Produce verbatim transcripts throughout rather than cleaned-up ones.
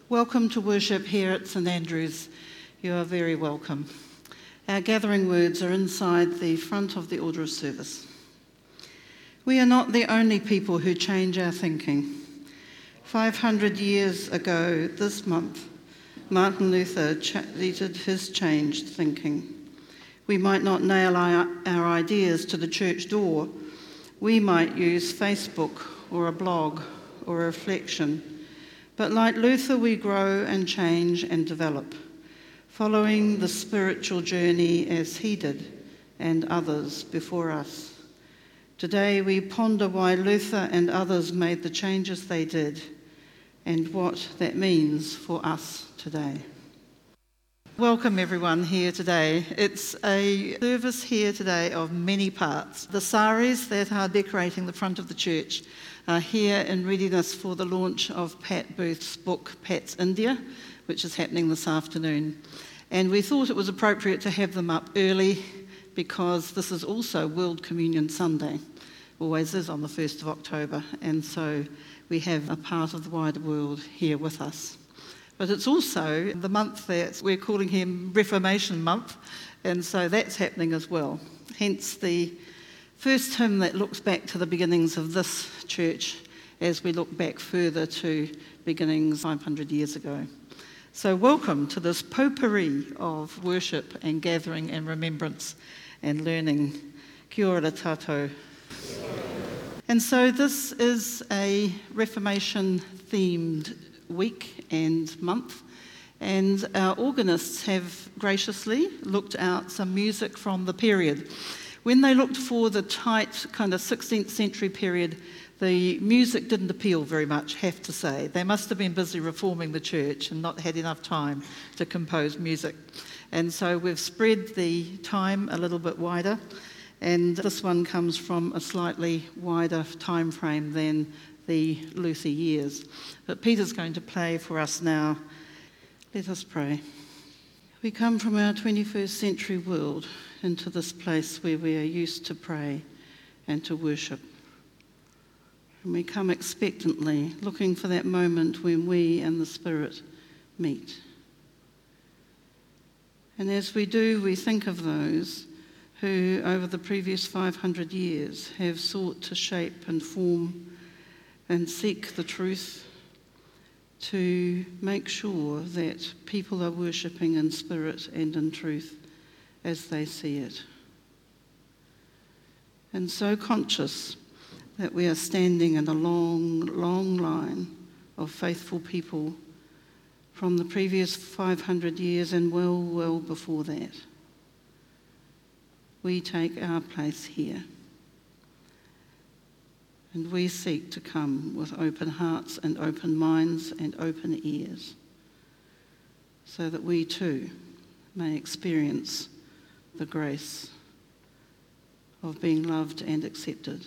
Welcome to worship here at St Andrews. You are very welcome. Our gathering words are inside the front of the order of service. We are not the only people who change our thinking. five hundred years ago this month, Martin Luther leaded his changed thinking. We might not nail our, our ideas to the church door. We might use Facebook or a blog or a reflection. But like Luther, we grow and change and develop, following the spiritual journey as he did and others before us. Today we ponder why Luther and others made the changes they did and what that means for us today. Welcome everyone here today. It's a service here today of many parts. The saris that are decorating the front of the church are here in readiness for the launch of Pat Booth's book, Pat's India, which is happening this afternoon. And we thought it was appropriate to have them up early because this is also World Communion Sunday. Always is on the first of October, and so we have a part of the wider world here with us. But it's also the month that we're calling him Reformation Month, and so that's happening as well. Hence the first hymn that looks back to the beginnings of this church as we look back further to beginnings five hundred years ago. So welcome to this potpourri of worship and gathering and remembrance and learning. Kia ora tātou. And so this is a Reformation-themed week and month, and our organists have graciously looked out some music from the period. When they looked for the tight kind of sixteenth century period, the music didn't appeal very much, have to say. They must have been busy reforming the church and not had enough time to compose music. And so we've spread the time a little bit wider, and this one comes from a slightly wider time frame than the Luther years. But Peter's going to play for us now. Let us pray. We come from our twenty-first century world into this place where we are used to pray and to worship. And we come expectantly, looking for that moment when we and the Spirit meet. And as we do, we think of those who, over the previous five hundred years, have sought to shape and form and seek the truth to make sure that people are worshipping in spirit and in truth as they see it. And so conscious that we are standing in a long, long line of faithful people from the previous five hundred years and well, well before that. We take our place here. And we seek to come with open hearts and open minds and open ears so that we too may experience the grace of being loved and accepted.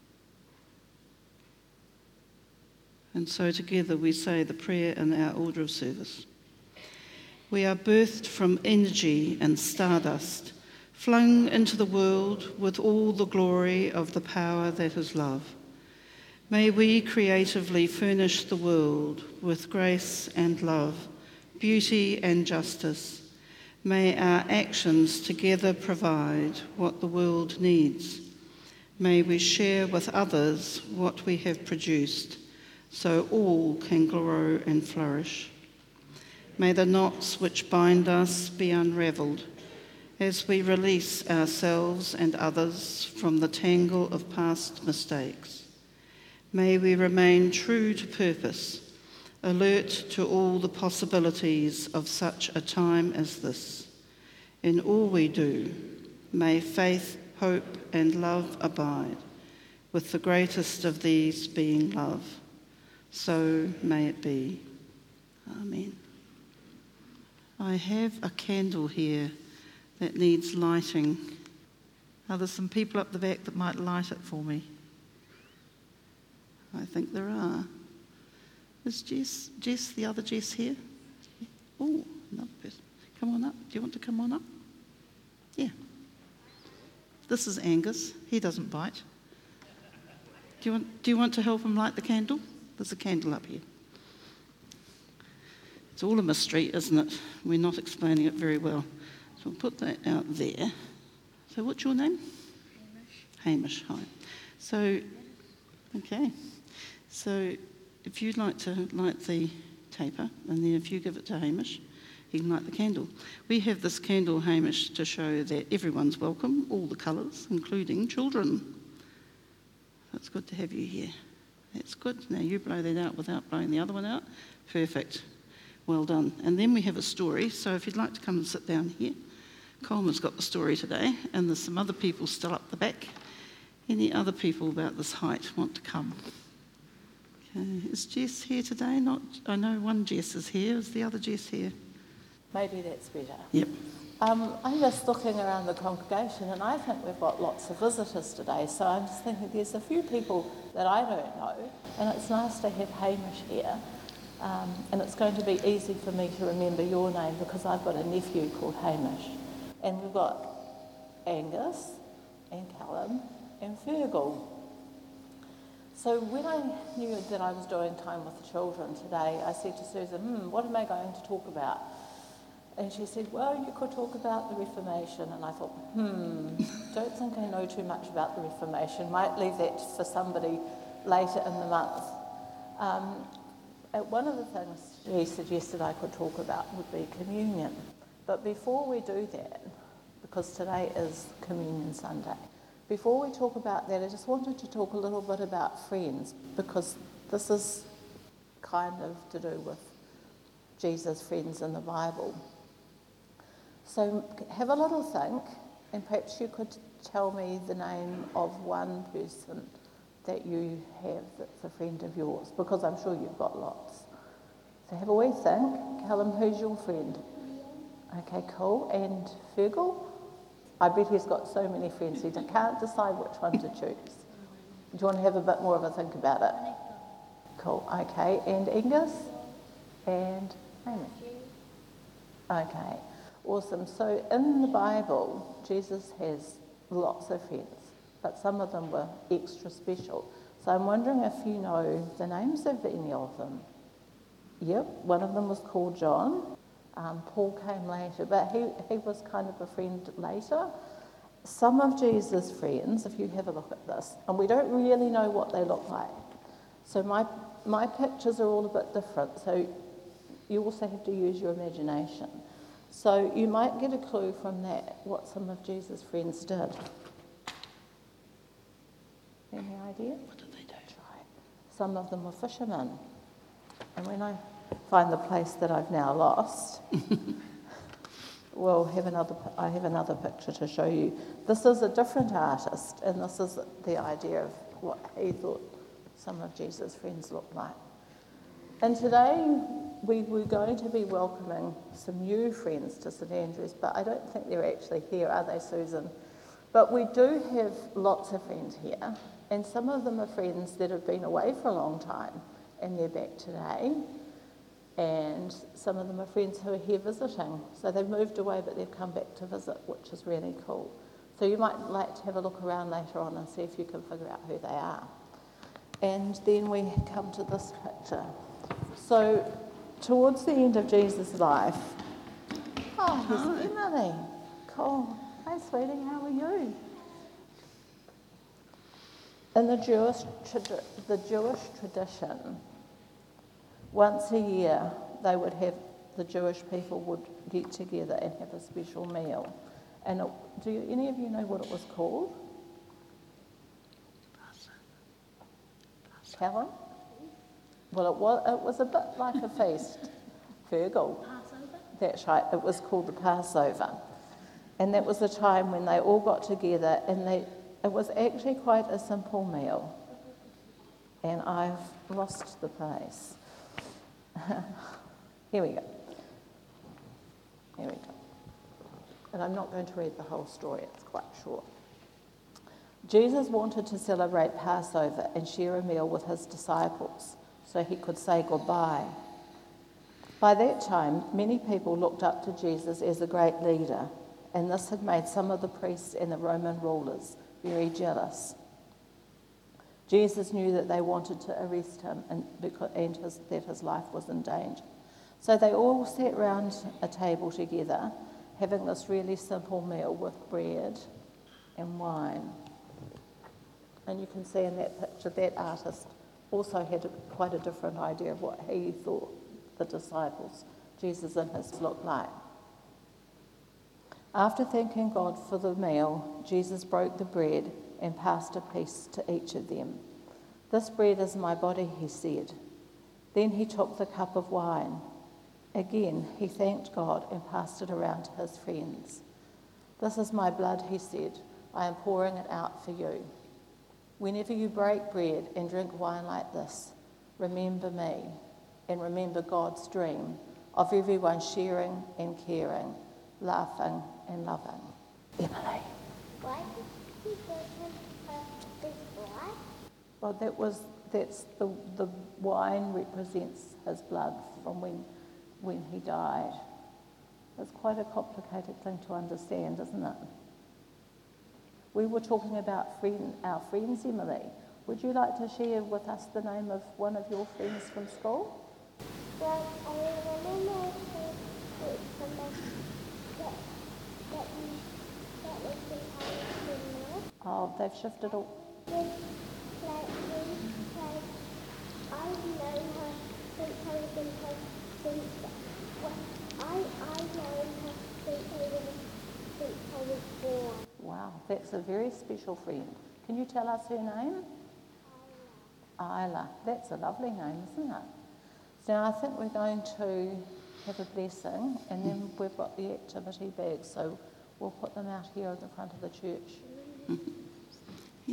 And so together we say the prayer in our order of service. We are birthed from energy and stardust, flung into the world with all the glory of the power that is love. May we creatively furnish the world with grace and love, beauty and justice. May our actions together provide what the world needs. May we share with others what we have produced, so all can grow and flourish. May the knots which bind us be unravelled as we release ourselves and others from the tangle of past mistakes. May we remain true to purpose, alert to all the possibilities of such a time as this. In all we do, may faith, hope, and love abide, with the greatest of these being love. So may it be. Amen. I have a candle here that needs lighting. Are there some people up the back that might light it for me? I think there are. Is Jess, Jess, the other Jess here? Oh, another person. Come on up. Do you want to come on up? Yeah. This is Angus. He doesn't bite. Do you want, do you want to help him light the candle? There's a candle up here. It's all a mystery, isn't it? We're not explaining it very well. So we'll put that out there. So what's your name? Hamish. Hamish, hi. So, okay. So if you'd like to light the taper, and then if you give it to Hamish, he can light the candle. We have this candle, Hamish, to show that everyone's welcome, all the colours, including children. It's good to have you here. That's good. Now you blow that out without blowing the other one out. Perfect. Well done. And then we have a story. So if you'd like to come and sit down here. Coleman's got the story today, and there's some other people still up the back. Any other people about this height want to come? Okay. Is Jess here today? Not. I know one Jess is here. Is the other Jess here? Maybe that's better. Yep. Um, I'm just looking around the congregation, and I think we've got lots of visitors today, so I'm just thinking there's a few people that I don't know, and it's nice to have Hamish here, um, and it's going to be easy for me to remember your name because I've got a nephew called Hamish, and we've got Angus and Callum and Fergal. So when I knew that I was doing time with the children today, I said to Susan, hmm, what am I going to talk about? And she said, well, you could talk about the Reformation. And I thought, hmm, don't think I know too much about the Reformation. Might leave that for somebody later in the month. Um, one of the things she suggested I could talk about would be communion. But before we do that, because today is Communion Sunday, before we talk about that, I just wanted to talk a little bit about friends, because this is kind of to do with Jesus' friends in the Bible. So have a little think, and perhaps you could tell me the name of one person that you have that's a friend of yours, because I'm sure you've got lots. So have a wee think. Callum, who's your friend? Okay, cool. And Fergal? I bet he's got so many friends he can't decide which one to choose. Do you want to have a bit more of a think about it? Cool, okay. And Angus? And Hamish? Okay, awesome. So in the Bible, Jesus has lots of friends, but some of them were extra special. So I'm wondering if you know the names of any of them. Yep, one of them was called John. Um, Paul came later, but he, he was kind of a friend later. Some of Jesus' friends, if you have a look at this, and we don't really know what they look like. So my my pictures are all a bit different, so you also have to use your imagination. So you might get a clue from that what some of Jesus' friends did. Any idea? What did they do? Right. Some of them were fishermen. And when I find the place that I've now lost, we'll have another, I have another picture to show you. This is a different artist, and this is the idea of what he thought some of Jesus' friends looked like. And today we, we're going to be welcoming some new friends to St Andrews, but I don't think they're actually here, are they, Susan? But we do have lots of friends here, and some of them are friends that have been away for a long time, and they're back today. And some of them are friends who are here visiting. So they've moved away, but they've come back to visit, which is really cool. So you might like to have a look around later on and see if you can figure out who they are. And then we come to this picture. So towards the end of Jesus' life, oh, here's Emily. Cool. Hi, sweetie, how are you? In the Jewish, tradi- the Jewish tradition, once a year, they would have, the Jewish people would get together and have a special meal. And it, do you, any of you know what it was called? Callum? Well, it was, it was a bit like a feast. Fergal. Passover? That's right, it was called the Passover. And that was a time when they all got together, and they, it was actually quite a simple meal. And I've lost the place. Here we go. Here we go. And I'm not going to read the whole story, it's quite short. Jesus wanted to celebrate Passover and share a meal with his disciples so he could say goodbye. By that time, many people looked up to Jesus as a great leader, and this had made some of the priests and the Roman rulers very jealous. Jesus knew that they wanted to arrest him and, because, and his, that his life was in danger. So they all sat round a table together, having this really simple meal with bread and wine. And you can see in that picture that artist also had a, quite a different idea of what he thought the disciples, Jesus and his, looked like. After thanking God for the meal, Jesus broke the bread and passed a piece to each of them. "This bread is my body," he said. Then he took the cup of wine. Again, he thanked God and passed it around to his friends. "This is my blood," he said. "I am pouring it out for you. Whenever you break bread and drink wine like this, remember me and remember God's dream of everyone sharing and caring, laughing and loving." Emily. Why did he give him a big blood? Well, that was that's the the wine represents his blood from when when he died. It's quite a complicated thing to understand, isn't it? We were talking about friend, our friends, Emily. Would you like to share with us the name of one of your friends from school? Well, I remember it's someone that, that, that was in our school. Oh, they've shifted all. Like, like, I've known her since I was in her, since, well, I, I've known her since I was, since I was born. Wow, that's a very special friend. Can you tell us her name? Isla. Isla. That's a lovely name, isn't it? So now I think we're going to have a blessing, and then we've got the activity bags, so we'll put them out here at the front of the church. Mm-hmm. Yeah.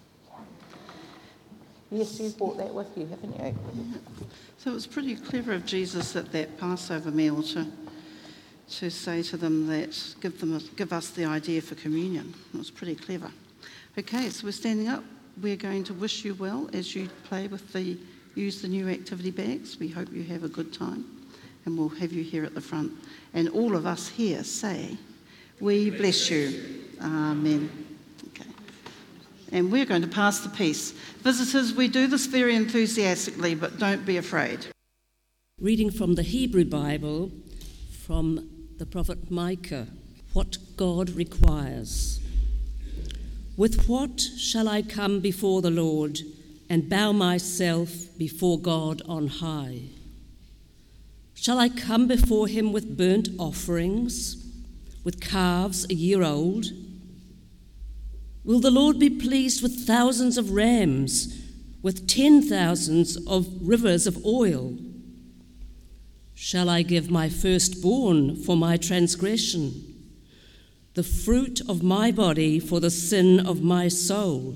Yes, you've brought that with you, haven't you? Yeah. So it was pretty clever of Jesus at that Passover meal to to say to them that give them a, give us the idea for communion. It was pretty clever. Okay, so we're standing up. We're going to wish you well as you play with the use the new activity bags. We hope you have a good time, and we'll have you here at the front. And all of us here say, "We bless you." Amen. Okay. And we're going to pass the peace. Visitors, we do this very enthusiastically, but don't be afraid. Reading from the Hebrew Bible, from the prophet Micah, what God requires. "With what shall I come before the Lord and bow myself before God on high? Shall I come before him with burnt offerings, with calves a year old? Will the Lord be pleased with thousands of rams, with ten thousands of rivers of oil? Shall I give my firstborn for my transgression, the fruit of my body for the sin of my soul?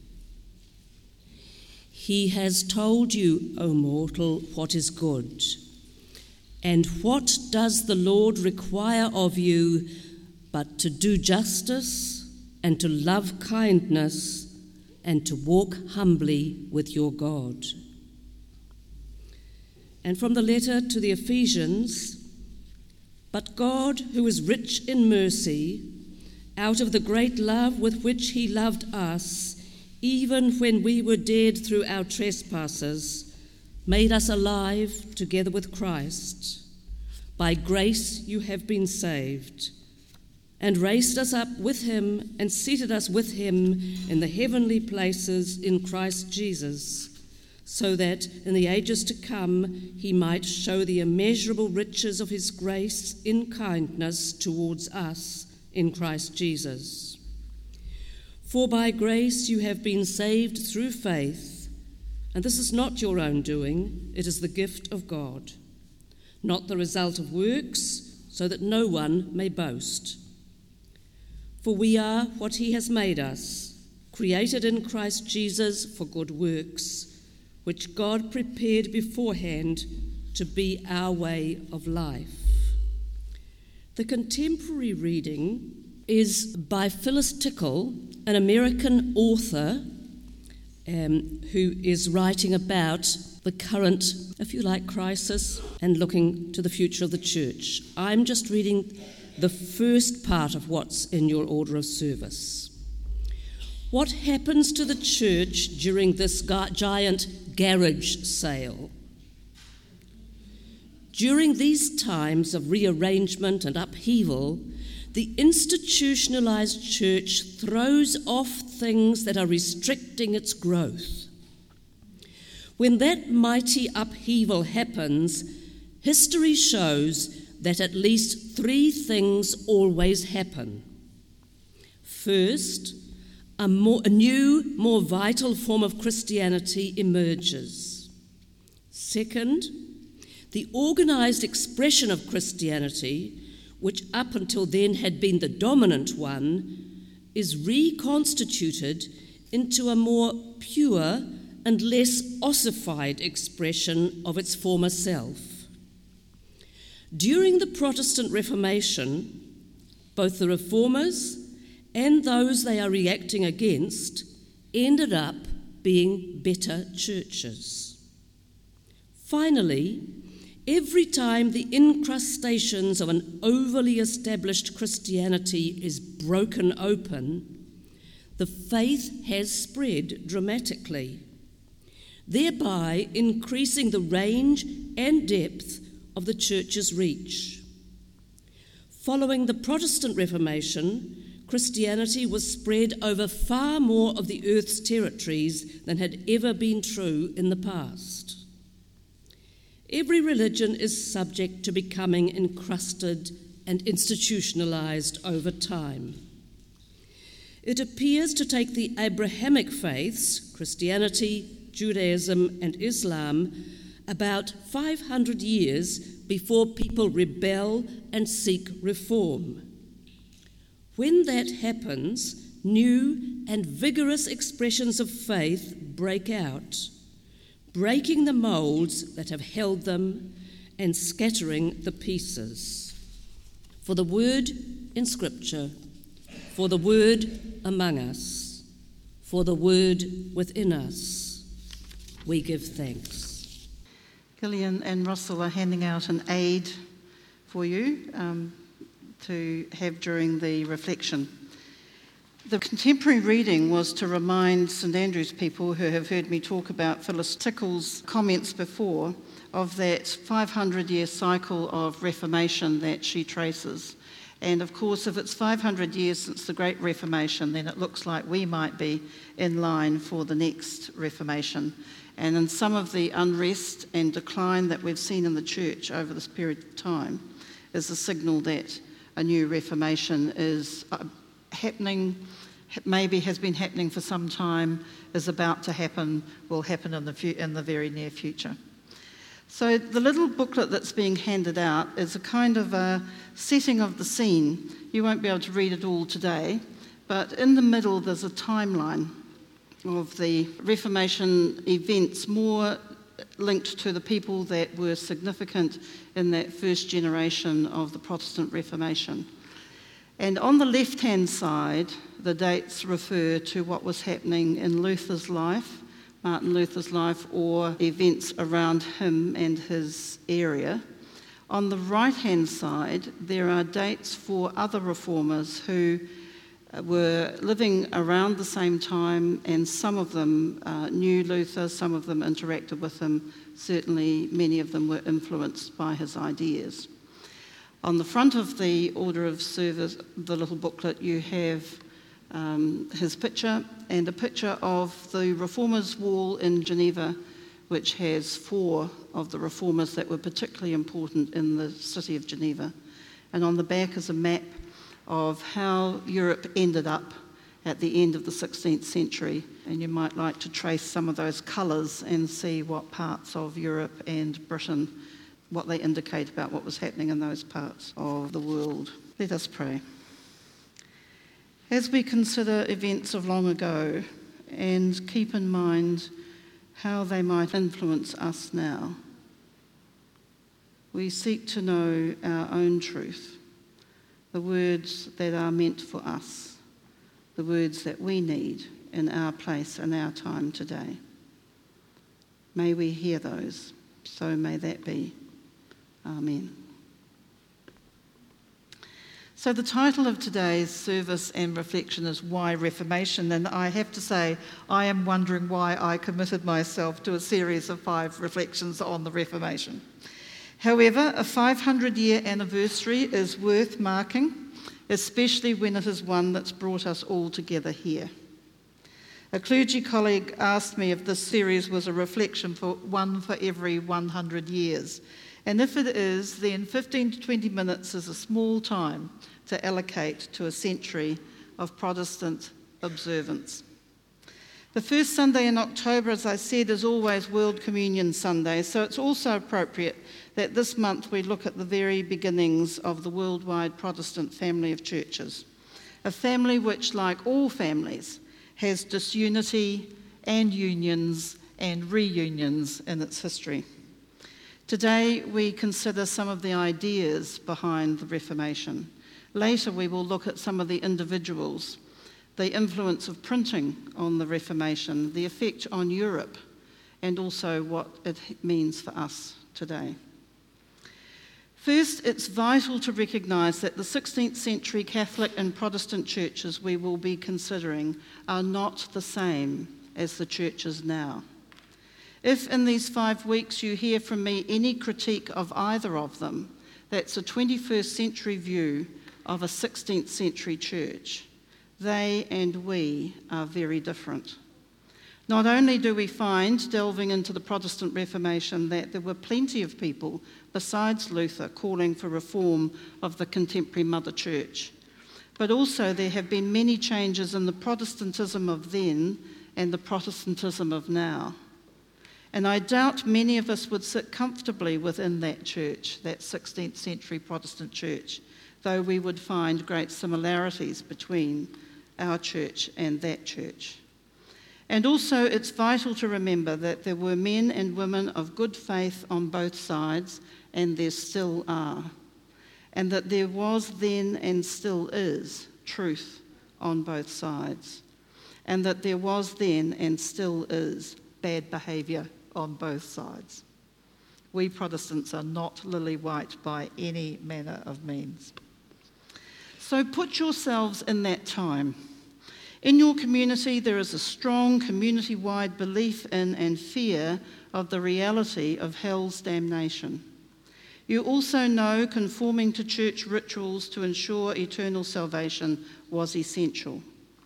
He has told you, O mortal, what is good. And what does the Lord require of you but to do justice and to love kindness and to walk humbly with your God?" And from the letter to the Ephesians, "But God, who is rich in mercy, out of the great love with which he loved us, even when we were dead through our trespasses, made us alive together with Christ. By grace you have been saved, and raised us up with him and seated us with him in the heavenly places in Christ Jesus, so that in the ages to come he might show the immeasurable riches of his grace in kindness towards us in Christ Jesus. For by grace you have been saved through faith, and this is not your own doing, it is the gift of God, not the result of works, so that no one may boast. For we are what he has made us, created in Christ Jesus for good works, which God prepared beforehand to be our way of life." The contemporary reading is by Phyllis Tickle, an American author um, who is writing about the current, if you like, crisis and looking to the future of the church. I'm just reading the first part of what's in your order of service. What happens to the church during this giant garage sale? during these times of rearrangement and upheaval, the institutionalized church throws off things that are restricting its growth. When that mighty upheaval happens, history shows that at least three things always happen. First, a, more, a new, more vital form of Christianity emerges. Second, the organized expression of Christianity, which up until then had been the dominant one, is reconstituted into a more pure and less ossified expression of its former self. During the Protestant Reformation, both the reformers and those they are reacting against ended up being better churches. Finally, every time the incrustations of an overly established Christianity is broken open, the faith has spread dramatically, thereby increasing the range and depth of the church's reach. Following the Protestant Reformation, Christianity was spread over far more of the earth's territories than had ever been true in the past. Every religion is subject to becoming encrusted and institutionalized over time. It appears to take the Abrahamic faiths, Christianity, Judaism, and Islam, about five hundred years before people rebel and seek reform. When that happens, new and vigorous expressions of faith break out, breaking the molds that have held them and scattering the pieces. For the word in Scripture, for the word among us, for the word within us, we give thanks. Gillian and Russell are handing out an aid for you um, to have during the reflection. The contemporary reading was to remind St Andrew's people who have heard me talk about Phyllis Tickle's comments before of that five hundred year cycle of Reformation that she traces. And of course, if it's five hundred years since the Great Reformation, then it looks like we might be in line for the next Reformation. And in some of the unrest and decline that we've seen in the church over this period of time is a signal that a new Reformation is uh, happening, maybe has been happening for some time, is about to happen, will happen in the, fu- in the very near future. So the little booklet that's being handed out is a kind of a setting of the scene. You won't be able to read it all today, but in the middle there's a timeline of the Reformation events, more linked to the people that were significant in that first generation of the Protestant Reformation. And on the left-hand side, the dates refer to what was happening in Luther's life, Martin Luther's life, or events around him and his area. On the right-hand side, there are dates for other reformers who were living around the same time, and some of them uh, knew Luther, some of them interacted with him. Certainly, many of them were influenced by his ideas. On the front of the order of service, the little booklet, you have um, his picture and a picture of the Reformers' Wall in Geneva, which has four of the reformers that were particularly important in the city of Geneva. And on the back is a map of how Europe ended up at the end of the sixteenth century. And you might like to trace some of those colours and see what parts of Europe and Britain, what they indicate about what was happening in those parts of the world. Let us pray. As we consider events of long ago and keep in mind how they might influence us now, we seek to know our own truth, the words that are meant for us, the words that we need in our place and our time today. May we hear those, so may that be. Amen. So the title of today's service and reflection is Why Reformation? And I have to say, I am wondering why I committed myself to a series of five reflections on the Reformation. However, a five hundred year anniversary is worth marking, especially when it is one that's brought us all together here. A clergy colleague asked me if this series was a reflection for one for every one hundred years. And if it is, then fifteen to twenty minutes is a small time to allocate to a century of Protestant observance. The first Sunday in October, as I said, is always World Communion Sunday, so it's also appropriate that this month we look at the very beginnings of the worldwide Protestant family of churches, a family which, like all families, has disunity and unions and reunions in its history. Today we consider some of the ideas behind the Reformation. Later we will look at some of the individuals, the influence of printing on the Reformation, the effect on Europe, and also what it means for us today. First, it's vital to recognise that the sixteenth century Catholic and Protestant churches we will be considering are not the same as the churches now. If in these five weeks you hear from me any critique of either of them, that's a twenty-first century view of a sixteenth century church. They and we are very different. Not only do we find, delving into the Protestant Reformation, that there were plenty of people besides Luther calling for reform of the contemporary Mother Church, but also there have been many changes in the Protestantism of then and the Protestantism of now. And I doubt many of us would sit comfortably within that church, that sixteenth century Protestant church, though we would find great similarities between our church and that church. And also it's vital to remember that there were men and women of good faith on both sides, and there still are. And that there was then and still is truth on both sides. And that there was then and still is bad behaviour on both sides. We Protestants are not lily white by any manner of means. So put yourselves in that time. In your community, there is a strong community-wide belief in and fear of the reality of hell's damnation. You also know conforming to church rituals to ensure eternal salvation was essential.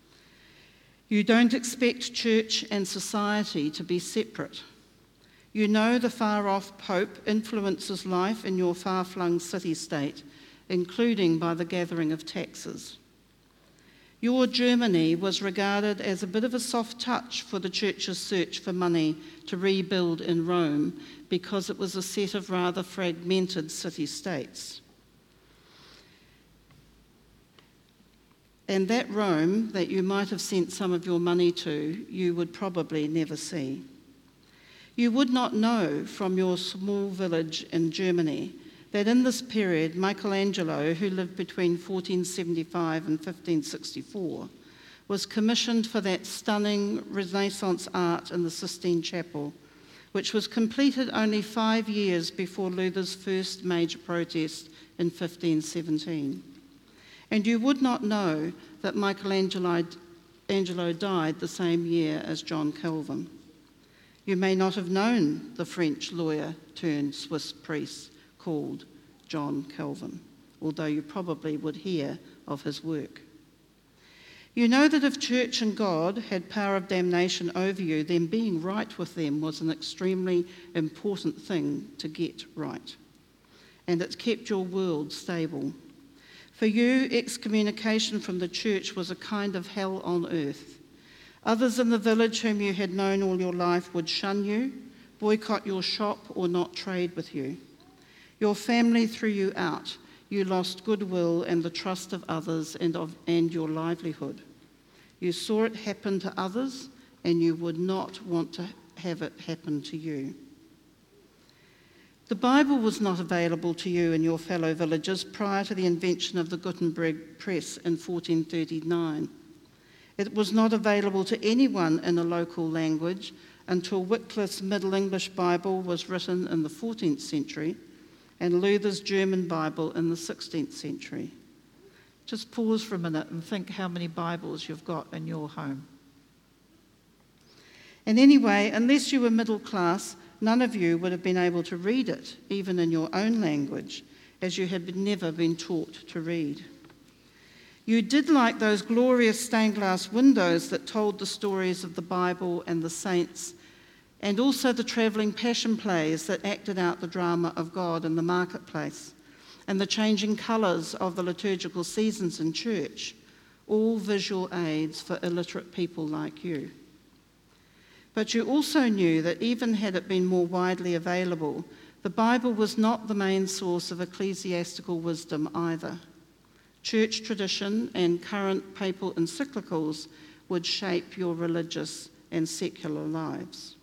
You don't expect church and society to be separate. You know the far-off Pope influences life in your far-flung city-state, including by the gathering of taxes. Your Germany was regarded as a bit of a soft touch for the church's search for money to rebuild in Rome because it was a set of rather fragmented city-states. And that Rome that you might have sent some of your money to, you would probably never see. You would not know from your small village in Germany that in this period, Michelangelo, who lived between fourteen seventy-five and fifteen sixty-four, was commissioned for that stunning Renaissance art in the Sistine Chapel, which was completed only five years before Luther's first major protest in fifteen seventeen. And you would not know that Michelangelo Angelo died the same year as John Calvin. You may not have known the French lawyer turned Swiss priest called John Calvin, although you probably would hear of his work. You know that if church and God had power of damnation over you, then being right with them was an extremely important thing to get right. And it kept your world stable. For you, excommunication from the church was a kind of hell on earth. Others in the village whom you had known all your life would shun you, boycott your shop, or not trade with you. Your family threw you out. You lost goodwill and the trust of others and, of, and your livelihood. You saw it happen to others, and you would not want to have it happen to you. The Bible was not available to you and your fellow villagers prior to the invention of the Gutenberg press in fourteen thirty-nine. It was not available to anyone in a local language until Wycliffe's Middle English Bible was written in the fourteenth century and Luther's German Bible in the sixteenth century. Just pause for a minute and think how many Bibles you've got in your home. And anyway, unless you were middle class, none of you would have been able to read it, even in your own language, as you had never been taught to read. You did like those glorious stained glass windows that told the stories of the Bible and the saints, and also the travelling passion plays that acted out the drama of God in the marketplace, and the changing colours of the liturgical seasons in church, all visual aids for illiterate people like you. But you also knew that even had it been more widely available, the Bible was not the main source of ecclesiastical wisdom either. Church tradition and current papal encyclicals would shape your religious and secular lives.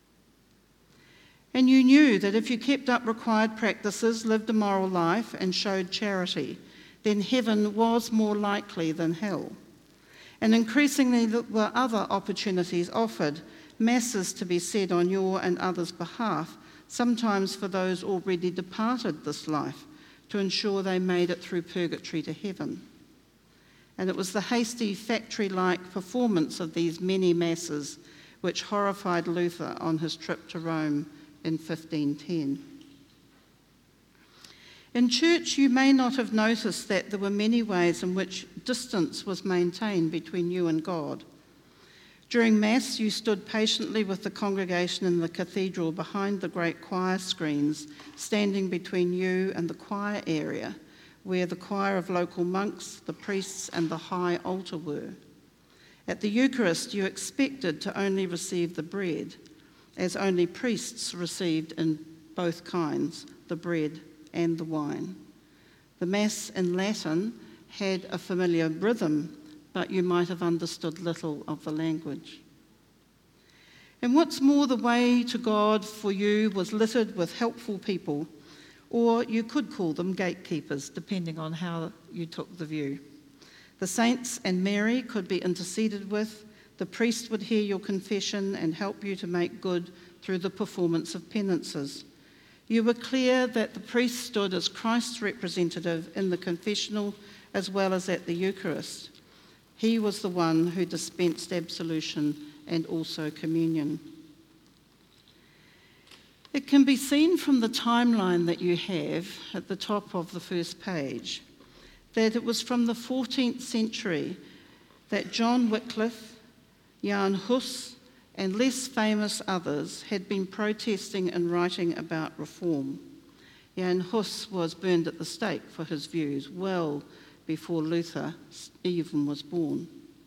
And you knew that if you kept up required practices, lived a moral life, and showed charity, then heaven was more likely than hell. And increasingly there were other opportunities offered, masses to be said on your and others' behalf, sometimes for those already departed this life, to ensure they made it through purgatory to heaven. And it was the hasty, factory-like performance of these many masses which horrified Luther on his trip to Rome in fifteen ten. In church, you may not have noticed that there were many ways in which distance was maintained between you and God. During Mass, you stood patiently with the congregation in the cathedral behind the great choir screens, standing between you and the choir area, where the choir of local monks, the priests, and the high altar were. At the Eucharist, you expected to only receive the bread, as only priests received in both kinds, the bread and the wine. The Mass in Latin had a familiar rhythm, but you might have understood little of the language. And what's more, the way to God for you was littered with helpful people, or you could call them gatekeepers, depending on how you took the view. The saints and Mary could be interceded with. The priest would hear your confession and help you to make good through the performance of penances. You were clear that the priest stood as Christ's representative in the confessional as well as at the Eucharist. He was the one who dispensed absolution and also communion. It can be seen from the timeline that you have at the top of the first page that it was from the fourteenth century that John Wycliffe, Jan Hus, and less famous others had been protesting and writing about reform. Jan Hus was burned at the stake for his views well before Luther even was born.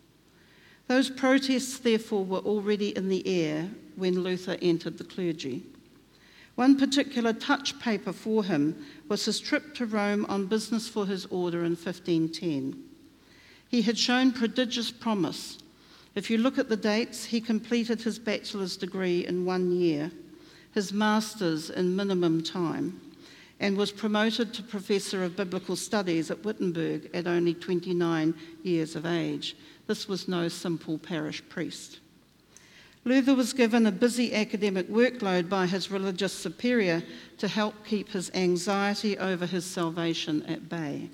Those protests, therefore, were already in the air when Luther entered the clergy. One particular touch paper for him was his trip to Rome on business for his order in fifteen ten. He had shown prodigious promise. If you look at the dates, he completed his bachelor's degree in one year, his master's in minimum time, and was promoted to Professor of Biblical Studies at Wittenberg at only twenty-nine years of age. This was no simple parish priest. Luther was given a busy academic workload by his religious superior to help keep his anxiety over his salvation at bay.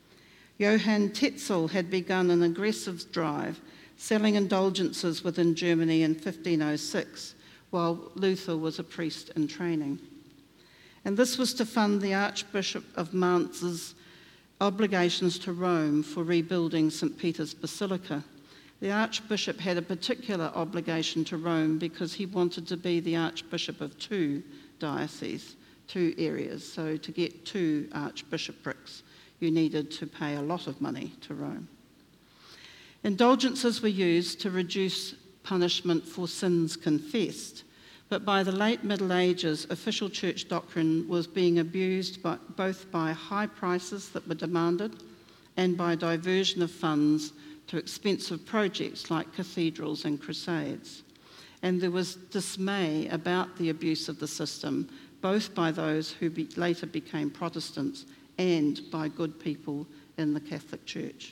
Johann Tetzel had begun an aggressive drive, selling indulgences within Germany in fifteen oh six, while Luther was a priest in training. And this was to fund the Archbishop of Mainz's obligations to Rome for rebuilding Saint Peter's Basilica. The Archbishop had a particular obligation to Rome because he wanted to be the Archbishop of two dioceses, two areas. So to get two archbishoprics, you needed to pay a lot of money to Rome. Indulgences were used to reduce punishment for sins confessed, but by the late Middle Ages, official church doctrine was being abused by, both by high prices that were demanded and by diversion of funds to expensive projects like cathedrals and crusades. And there was dismay about the abuse of the system, both by those who be, later became Protestants and by good people in the Catholic Church.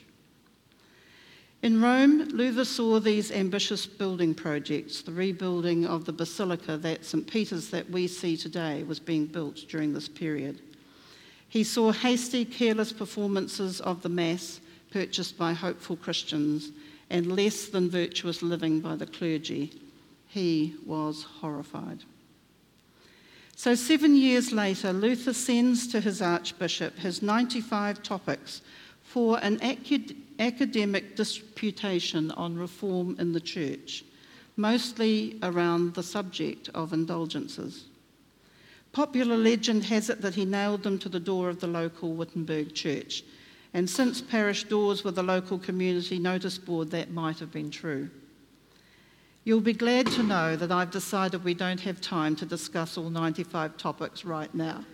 In Rome, Luther saw these ambitious building projects. The rebuilding of the basilica that Saint Peter's that we see today was being built during this period. He saw hasty, careless performances of the Mass purchased by hopeful Christians and less than virtuous living by the clergy. He was horrified. So seven years later, Luther sends to his archbishop his ninety-five topics for an acad- academic disputation on reform in the church, mostly around the subject of indulgences. Popular legend has it that he nailed them to the door of the local Wittenberg church, and since parish doors were the local community notice board, that might have been true. You'll be glad to know that I've decided we don't have time to discuss all ninety-five topics right now.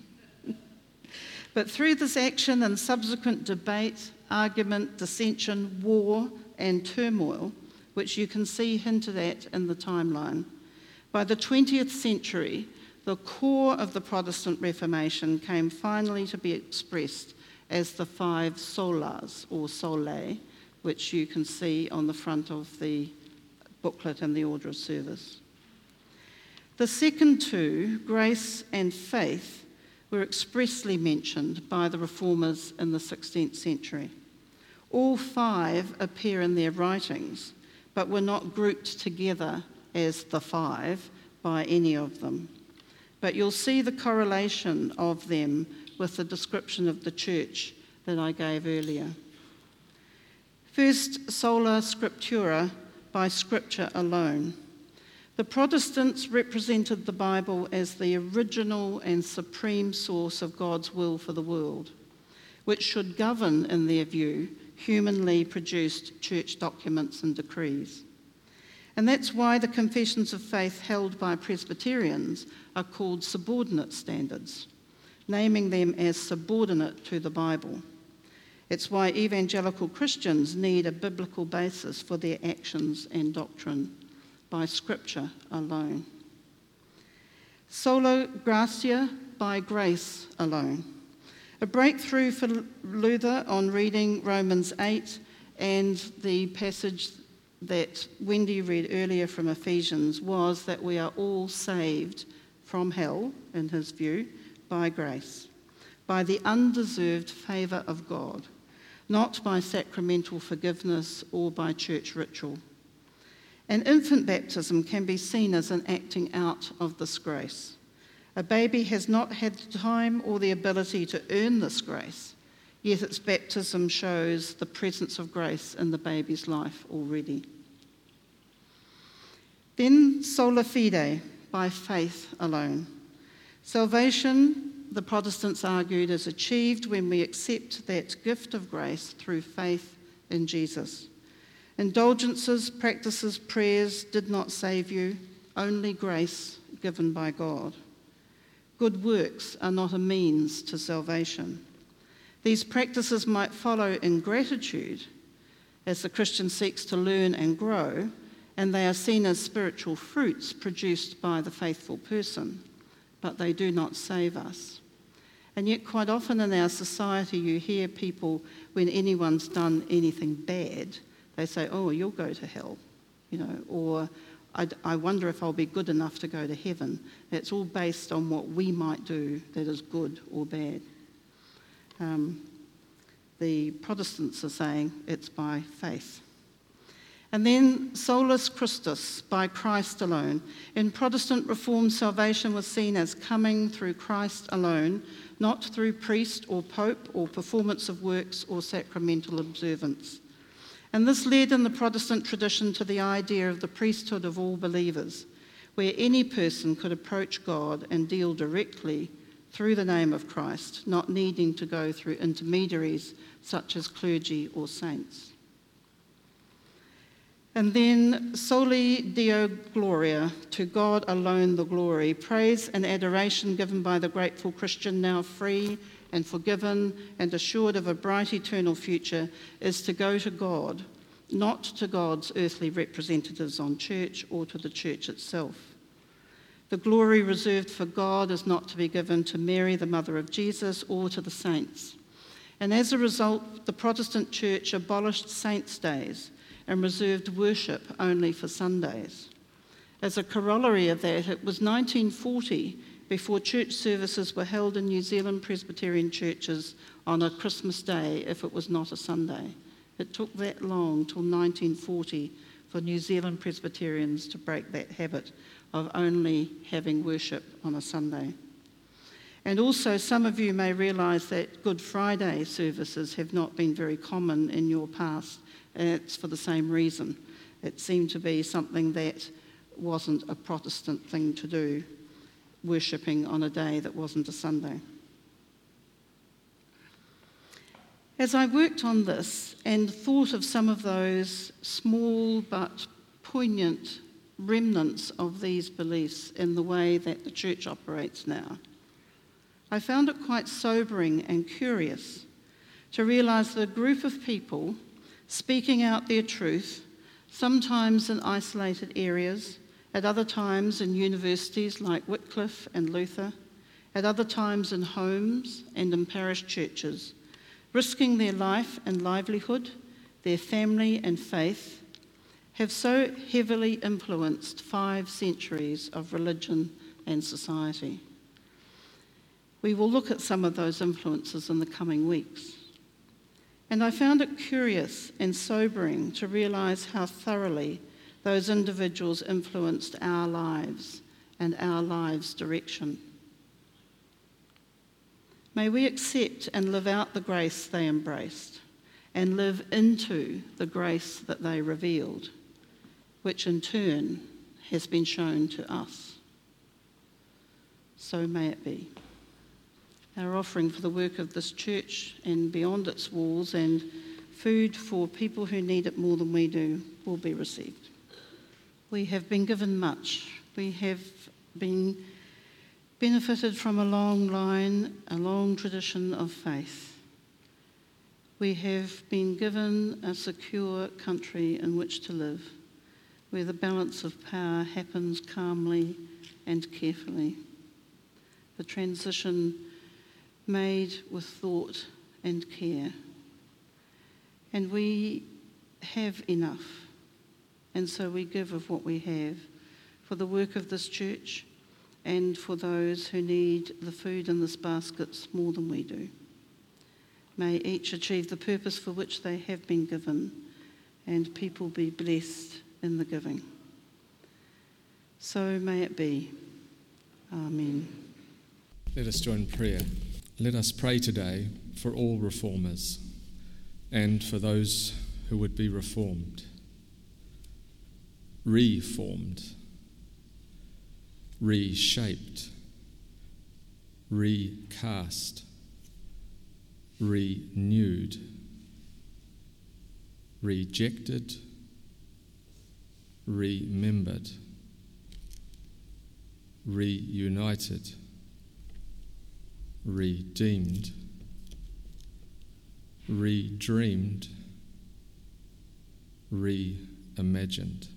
But through this action and subsequent debate, argument, dissension, war, and turmoil, which you can see hinted at in the timeline, by the twentieth century, the core of the Protestant Reformation came finally to be expressed as the five solas, or solae, which you can see on the front of the booklet in the order of service. The second two, grace and faith, were expressly mentioned by the reformers in the sixteenth century. All five appear in their writings, but were not grouped together as the five by any of them. But you'll see the correlation of them with the description of the church that I gave earlier. First, sola scriptura, by scripture alone. The Protestants represented the Bible as the original and supreme source of God's will for the world, which should govern, in their view, humanly produced church documents and decrees. And that's why the confessions of faith held by Presbyterians are called subordinate standards, naming them as subordinate to the Bible. It's why evangelical Christians need a biblical basis for their actions and doctrine by Scripture alone. Sola gratia, by grace alone. A breakthrough for Luther on reading Romans eight and the passage that Wendy read earlier from Ephesians was that we are all saved from hell, in his view, by grace, by the undeserved favour of God, not by sacramental forgiveness or by church ritual. And infant baptism can be seen as an acting out of this grace. A baby has not had the time or the ability to earn this grace, yet its baptism shows the presence of grace in the baby's life already. Then sola fide, by faith alone. Salvation, the Protestants argued, is achieved when we accept that gift of grace through faith in Jesus. Indulgences, practices, prayers did not save you, only grace given by God. Good works are not a means to salvation. These practices might follow in gratitude as the Christian seeks to learn and grow, and they are seen as spiritual fruits produced by the faithful person, but they do not save us. And yet quite often in our society you hear people, when anyone's done anything bad, they say, oh, you'll go to hell, you know, or I, I wonder if I'll be good enough to go to heaven. It's all based on what we might do that is good or bad. Um, the Protestants are saying it's by faith. And then solus Christus, by Christ alone. In Protestant Reformed, salvation was seen as coming through Christ alone, not through priest or pope or performance of works or sacramental observance. And this led in the Protestant tradition to the idea of the priesthood of all believers, where any person could approach God and deal directly through the name of Christ, not needing to go through intermediaries such as clergy or saints. And then soli Deo gloria, to God alone the glory, praise and adoration given by the grateful Christian, now free and forgiven and assured of a bright eternal future, is to go to God, not to God's earthly representatives on church or to the church itself. The glory reserved for God is not to be given to Mary, the mother of Jesus, or to the saints. And as a result, the Protestant church abolished saints' days and reserved worship only for Sundays. As a corollary of that, it was nineteen forty before church services were held in New Zealand Presbyterian churches on a Christmas day if it was not a Sunday. It took that long, till nineteen forty, for New Zealand Presbyterians to break that habit of only having worship on a Sunday. And also, some of you may realise that Good Friday services have not been very common in your past, and it's for the same reason. It seemed to be something that wasn't a Protestant thing to do, worshipping on a day that wasn't a Sunday. As I worked on this and thought of some of those small but poignant remnants of these beliefs in the way that the church operates now, I found it quite sobering and curious to realise that a group of people speaking out their truth, sometimes in isolated areas, at other times in universities like Wycliffe and Luther, at other times in homes and in parish churches, risking their life and livelihood, their family and faith, have so heavily influenced five centuries of religion and society. We will look at some of those influences in the coming weeks. And I found it curious and sobering to realise how thoroughly those individuals influenced our lives and our lives' direction. May we accept and live out the grace they embraced and live into the grace that they revealed, which in turn has been shown to us. So may it be. Our offering for the work of this church and beyond its walls and food for people who need it more than we do will be received. We have been given much. We have been benefited from a long line, a long tradition of faith. We have been given a secure country in which to live, where the balance of power happens calmly and carefully. The transition made with thought and care. And we have enough, and so we give of what we have for the work of this church and for those who need the food in this baskets more than we do. May each achieve the purpose for which they have been given, and people be blessed in the giving. So may it be. Amen. Let us join in prayer. Let us pray today for all reformers and for those who would be reformed, reformed, reshaped, recast, renewed, rejected, remembered, reunited, redeemed, redreamed, reimagined.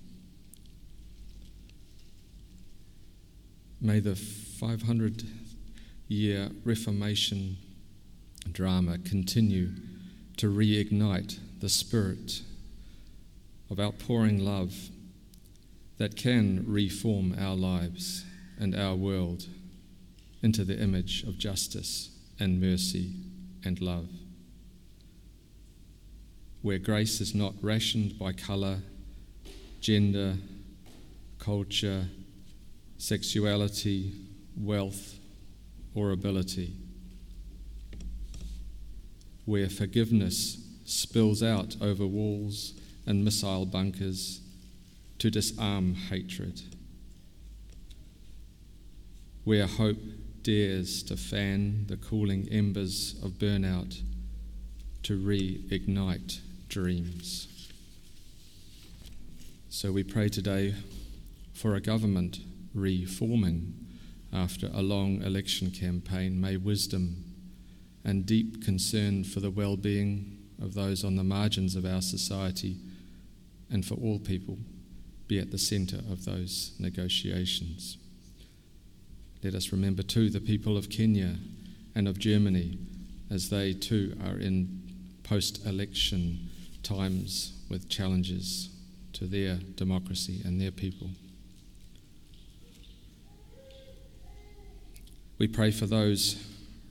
May the five hundred year Reformation drama continue to reignite the spirit of outpouring love that can reform our lives and our world into the image of justice and mercy and love, where grace is not rationed by colour, gender, culture, sexuality, wealth, or ability, where forgiveness spills out over walls and missile bunkers to disarm hatred, where hope dares to fan the cooling embers of burnout to reignite dreams. So we pray today for a government reforming after a long election campaign. May wisdom and deep concern for the well-being of those on the margins of our society and for all people be at the centre of those negotiations. Let us remember too the people of Kenya and of Germany as they too are in post-election times with challenges to their democracy and their people. We pray for those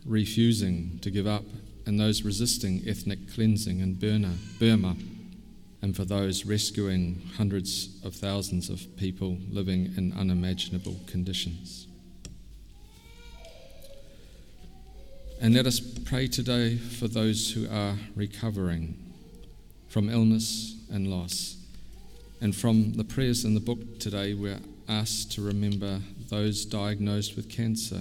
refusing to give up and those resisting ethnic cleansing in Burma, Burma and for those rescuing hundreds of thousands of people living in unimaginable conditions. And let us pray today for those who are recovering from illness and loss. And from the prayers in the book today, we're asked to remember those diagnosed with cancer.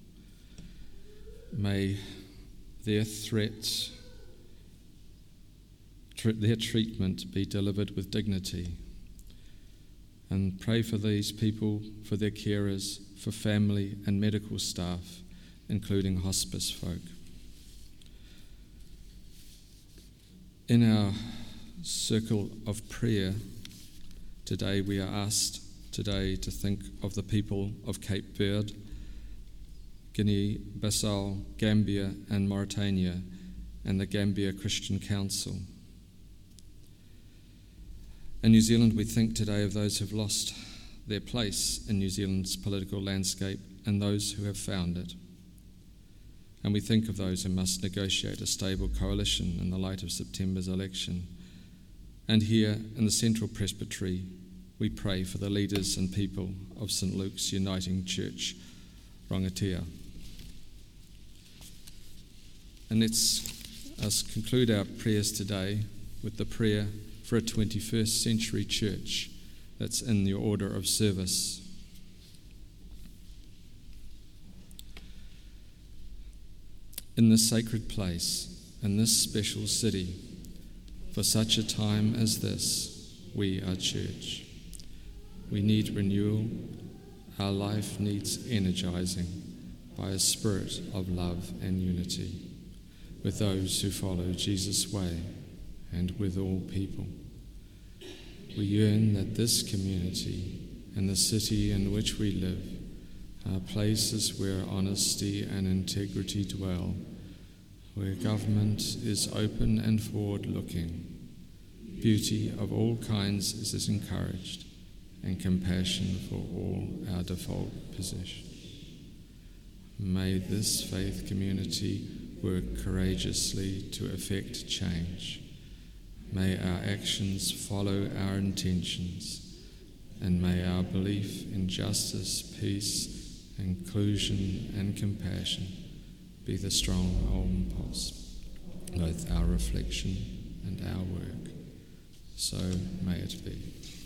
May their threat, tr- their treatment be delivered with dignity. And pray for these people, for their carers, for family and medical staff, including hospice folk. In our circle of prayer today, we are asked today to think of the people of Cape Verde, Guinea-Bissau, Gambia and Mauritania, and the Gambia Christian Council. In New Zealand, we think today of those who have lost their place in New Zealand's political landscape and those who have found it. And we think of those who must negotiate a stable coalition in the light of September's election. And here in the Central Presbytery, we pray for the leaders and people of Saint Luke's Uniting Church, Rangitia. And let's us conclude our prayers today with the prayer for a twenty-first century church that's in the order of service. In this sacred place, in this special city, for such a time as this, we are church. We need renewal. Our life needs energizing by a spirit of love and unity with those who follow Jesus' way and with all people. We yearn that this community and the city in which we live are places where honesty and integrity dwell, where government is open and forward-looking, beauty of all kinds is encouraged, and compassion for all our default position. May this faith community work courageously to effect change. May our actions follow our intentions, and may our belief in justice, peace, inclusion, and compassion be the strong impulse, both our reflection and our work. So may it be.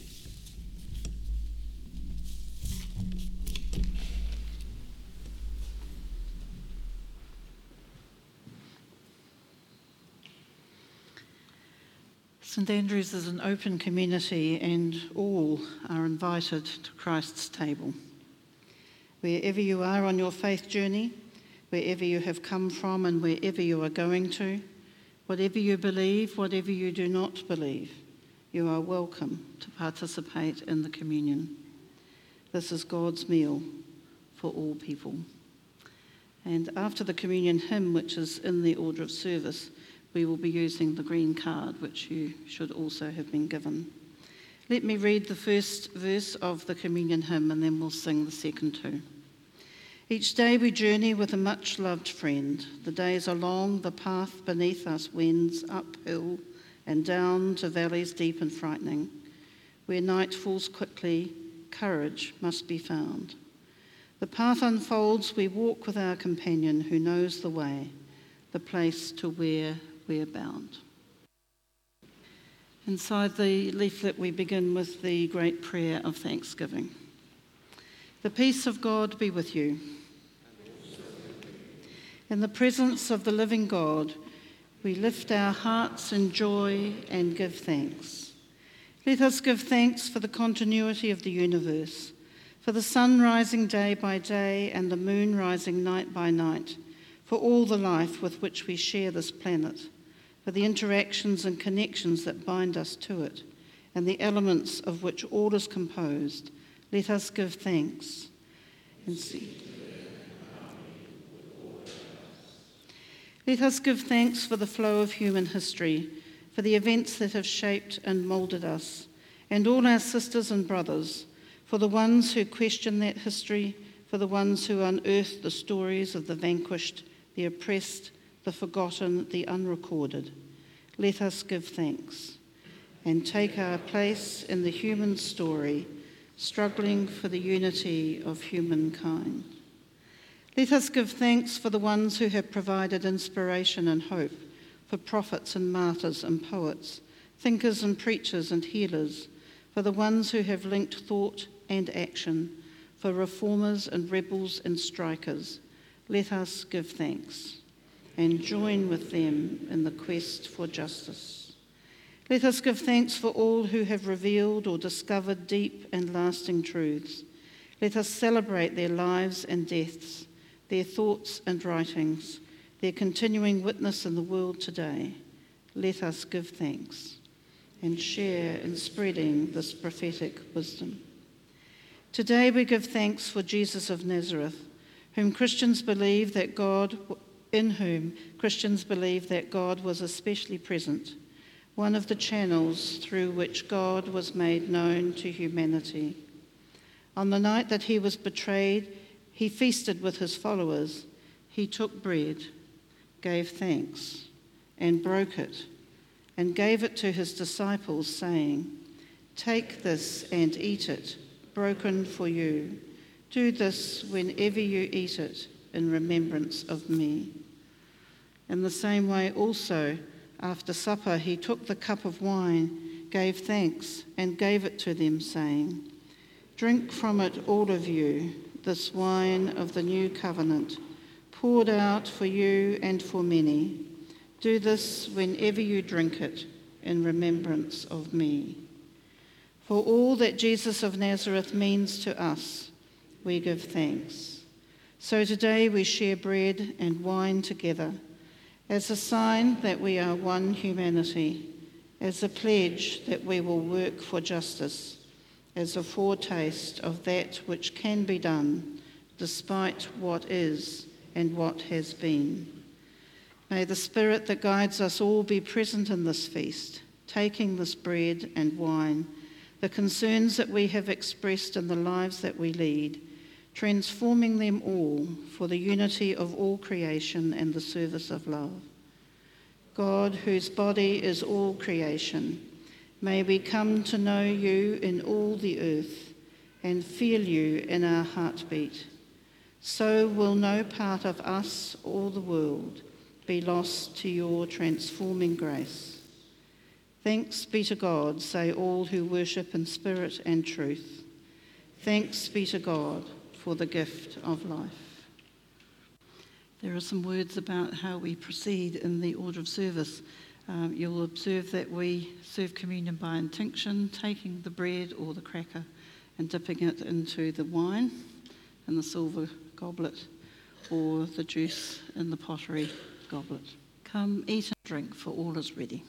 St Andrews is an open community and all are invited to Christ's table. Wherever you are on your faith journey, wherever you have come from and wherever you are going to, whatever you believe, whatever you do not believe, you are welcome to participate in the communion. This is God's meal for all people. And after the communion hymn, which is in the order of service, we will be using the green card, which you should also have been given. Let me read the first verse of the communion hymn and then we'll sing the second two. Each day we journey with a much-loved friend. The days are long, the path beneath us wends uphill and down to valleys deep and frightening. Where night falls quickly, courage must be found. The path unfolds, we walk with our companion who knows the way, the place to where we're bound. Inside the leaflet, we begin with the great prayer of thanksgiving. The peace of God be with you. In the presence of the living God, we lift our hearts in joy and give thanks. Let us give thanks for the continuity of the universe, for the sun rising day by day and the moon rising night by night, for all the life with which we share this planet, for the interactions and connections that bind us to it, and the elements of which all is composed. Let us give thanks. And see. Let us give thanks for the flow of human history, for the events that have shaped and moulded us, and all our sisters and brothers, for the ones who question that history, for the ones who unearth the stories of the vanquished, the oppressed, the forgotten, the unrecorded. Let us give thanks. and take our place in the human story, struggling for the unity of humankind. Let us give thanks for the ones who have provided inspiration and hope, for prophets and martyrs and poets, thinkers and preachers and healers, for the ones who have linked thought and action, for reformers and rebels and strikers. Let us give thanks and join with them in the quest for justice. Let us give thanks for all who have revealed or discovered deep and lasting truths. Let us celebrate their lives and deaths, their thoughts and writings, their continuing witness in the world today. Let us give thanks and share in spreading this prophetic wisdom. Today we give thanks for Jesus of Nazareth, whom Christians believe that God, in whom Christians believe that God was especially present, one of the channels through which God was made known to humanity. On the night that he was betrayed, he feasted with his followers. He took bread, gave thanks, and broke it, and gave it to his disciples, saying, "Take this and eat it, broken for you. Do this whenever you eat it in remembrance of me." In the same way also, after supper, he took the cup of wine, gave thanks, and gave it to them, saying, "Drink from it, all of you, this wine of the new covenant, poured out for you and for many. Do this whenever you drink it in remembrance of me." For all that Jesus of Nazareth means to us, we give thanks. So today we share bread and wine together, as a sign that we are one humanity, as a pledge that we will work for justice, as a foretaste of that which can be done despite what is and what has been. May the Spirit that guides us all be present in this feast, taking this bread and wine, the concerns that we have expressed in the lives that we lead, transforming them all for the unity of all creation and the service of love. God, whose body is all creation, may we come to know you in all the earth and feel you in our heartbeat. So will no part of us or the world be lost to your transforming grace. Thanks be to God, say all who worship in spirit and truth. Thanks be to God for the gift of life. There are some words about how we proceed in the order of service. Um, you'll observe that we serve communion by intinction, taking the bread or the cracker and dipping it into the wine in the silver goblet, or the juice in the pottery goblet. Come, eat and drink, for all is ready.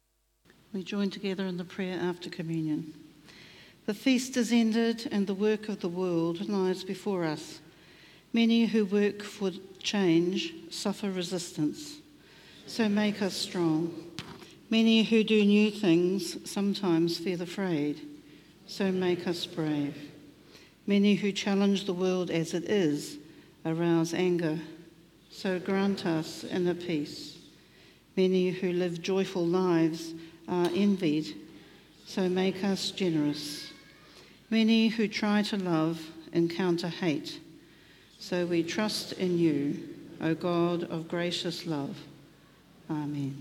We join together in the prayer after communion. The feast is ended and the work of the world lies before us. Many who work for change suffer resistance, so make us strong. Many who do new things sometimes feel afraid, so make us brave. Many who challenge the world as it is arouse anger, so grant us inner peace. Many who live joyful lives are envied, so make us generous. Many who try to love encounter hate, so we trust in you, O God of gracious love. Amen.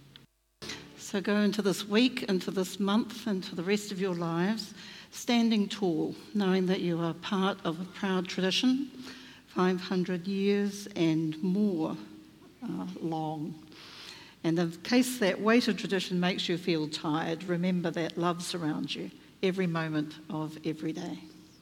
So go into this week, into this month, into the rest of your lives, standing tall, knowing that you are part of a proud tradition, five hundred years and more uh, long. And in case that weight of tradition makes you feel tired, remember that love surrounds you every moment of every day.